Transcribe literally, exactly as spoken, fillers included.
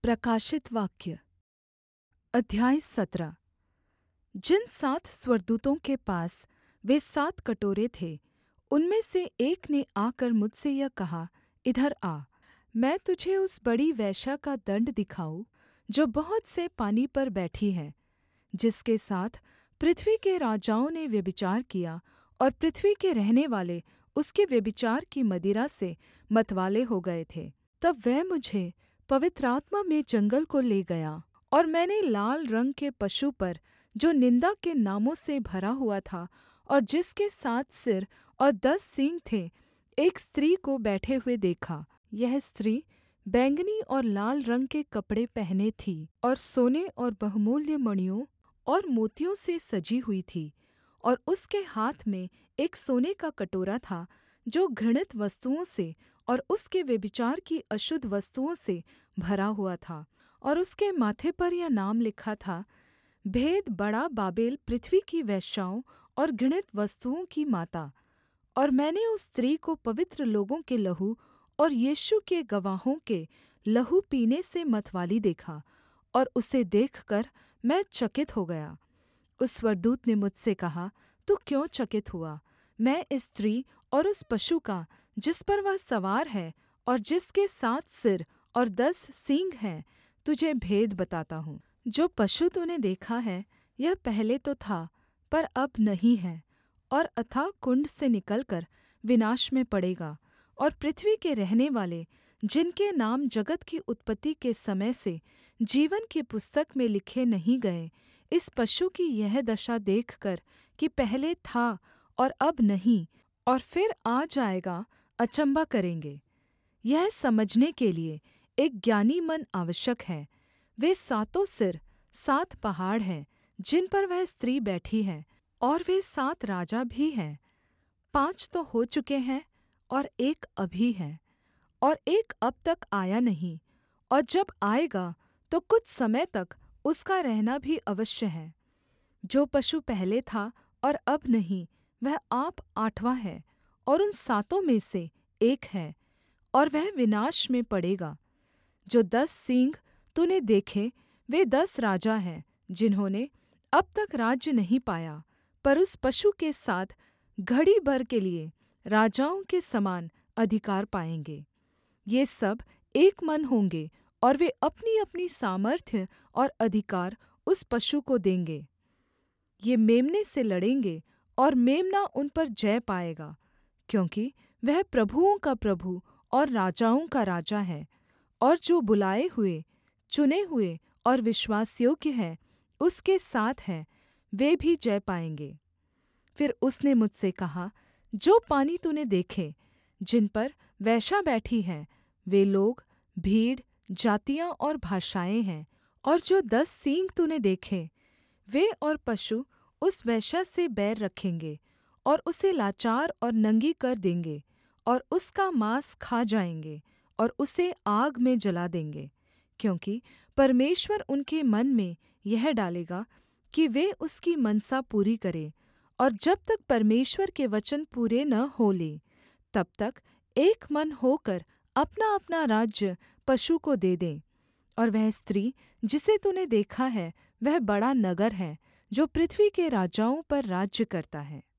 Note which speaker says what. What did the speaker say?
Speaker 1: प्रकाशित वाक्य अध्याय सत्रह। जिन सात स्वर्गदूतों के पास वे सात कटोरे थे, उनमें से एक ने आकर मुझसे यह कहा, इधर आ, मैं तुझे उस बड़ी वेश्या का दण्ड दिखाऊँ, जो बहुत से पानी पर बैठी है, जिसके साथ पृथ्वी के राजाओं ने व्यभिचार किया, और पृथ्वी के रहनेवाले उसके व्यभिचार की मदिरा से मतवाले हो गए थे। तब वह मुझे पवित्र आत्मा में जंगल को ले गया, और मैंने लाल रंग के पशु पर, जो निन्दा के नामों से भरा हुआ था और जिसके सात सिर और दस सींग थे, एक स्त्री को बैठे हुए देखा। यह स्त्री बैंगनी और लाल रंग के कपड़े पहने थी, और सोने और बहुमूल्य मणियों और मोतियों से सजी हुई थी, और उसके हाथ में एक सोने का कटोरा था, जो घृणित वस्तुओं से और उसके व्यभिचार की अशुद्ध वस्तुओं से भरा हुआ था। और उसके माथे पर यह नाम लिखा था, भेद बड़ा बाबेल, पृथ्वी की वेश्याओं और घृणित वस्तुओं की माता। और मैंने उस स्त्री को पवित्र लोगों के लहू और यीशु के गवाहों के लहू पीने से मतवाली देखा, और उसे देखकर मैं चकित हो गया। उस स्वर्गदूत ने मुझसे कहा, तू क्यों चकित हुआ? मैं इस स्त्री और उस पशु का, जिस पर वह सवार है और जिसके सात सिर और दस सींग हैं, तुझे भेद बताता हूँ। जो पशु तूने देखा है, यह पहले तो था, पर अब नहीं है, और अथाह कुण्ड से निकलकर विनाश में पड़ेगा। और पृथ्वी के रहनेवाले, जिनके नाम जगत की उत्पत्ति के समय से जीवन की पुस्तक में लिखे नहीं गए, इस पशु की यह दशा देखकर कि पहले था और अब नहीं और फिर आ जाएगा, अचम्भा करेंगे। यह समझने के लिए एक ज्ञानी मन आवश्यक है। वे सातों सिर सात पहाड़ हैं, जिन पर वह स्त्री बैठी है, और वे सात राजा भी हैं। पाँच तो हो चुके हैं और एक अभी है, और एक अब तक आया नहीं, और जब आएगा तो कुछ समय तक उसका रहना भी अवश्य है। जो पशु पहले था और अब नहीं, वह आप आठवाँ है, और उन सातों में से एक है, और वह विनाश में पड़ेगा। जो दस सींग तूने देखे, वे दस राजा हैं, जिन्होंने अब तक राज्य नहीं पाया, पर उस पशु के साथ घड़ी भर के लिए राजाओं के समान अधिकार पाएँगे। ये सब एक मन होंगे, और वे अपनी-अपनी सामर्थ्य और अधिकार उस पशु को देंगे। ये मेम्ने से लड़ेंगे, और मेम्ना उन पर जय पाएगा, क्योंकि वह प्रभुओं का प्रभु और राजाओं का राजा है। और जो बुलाए हुए, चुने हुए और विश्वासयोग्य हैं, उसके साथ हैं, वे भी जय पाएँगे। फिर उसने मुझसे कहा, जो पानी तूने देखे, जिन पर वेश्या बैठी है, वे लोग, भीड़, जातियाँ और भाषाएँ हैं। और जो दस सींग तूने देखे, वे और पशु उस वेश्या से बैर रखेंगे, और उसे लाचार और नंगी कर देंगे, और उसका माँस खा जाएँगे, और उसे आग में जला देंगे। क्योंकि परमेश्वर उनके मन में यह डालेगा कि वे उसकी मनसा पूरी करें, और जब तक परमेश्वर के वचन पूरे न हो लें, तब तक एक मन होकर अपना-अपना राज्य पशु को दे दें। और वह स्त्री जिसे तूने देखा है, वह बड़ा नगर है, जो पृथ्वी के राजाओं पर राज्य करता है।